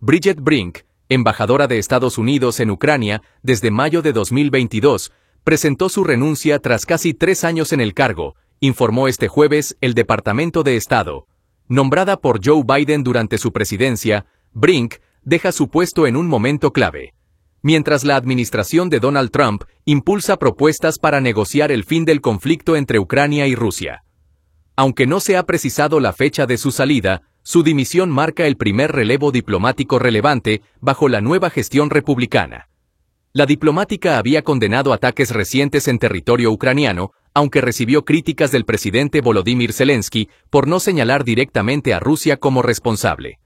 Bridget Brink, embajadora de Estados Unidos en Ucrania desde mayo de 2022, presentó su renuncia tras casi 3 años en el cargo, informó este jueves el Departamento de Estado. Nombrada por Joe Biden durante su presidencia, Brink deja su puesto en un momento clave. Mientras la administración de Donald Trump impulsa propuestas para negociar el fin del conflicto entre Ucrania y Rusia. Aunque no se ha precisado la fecha de su salida, su dimisión marca el primer relevo diplomático relevante bajo la nueva gestión republicana. La diplomática había condenado ataques recientes en territorio ucraniano, aunque recibió críticas del presidente Volodymyr Zelensky por no señalar directamente a Rusia como responsable.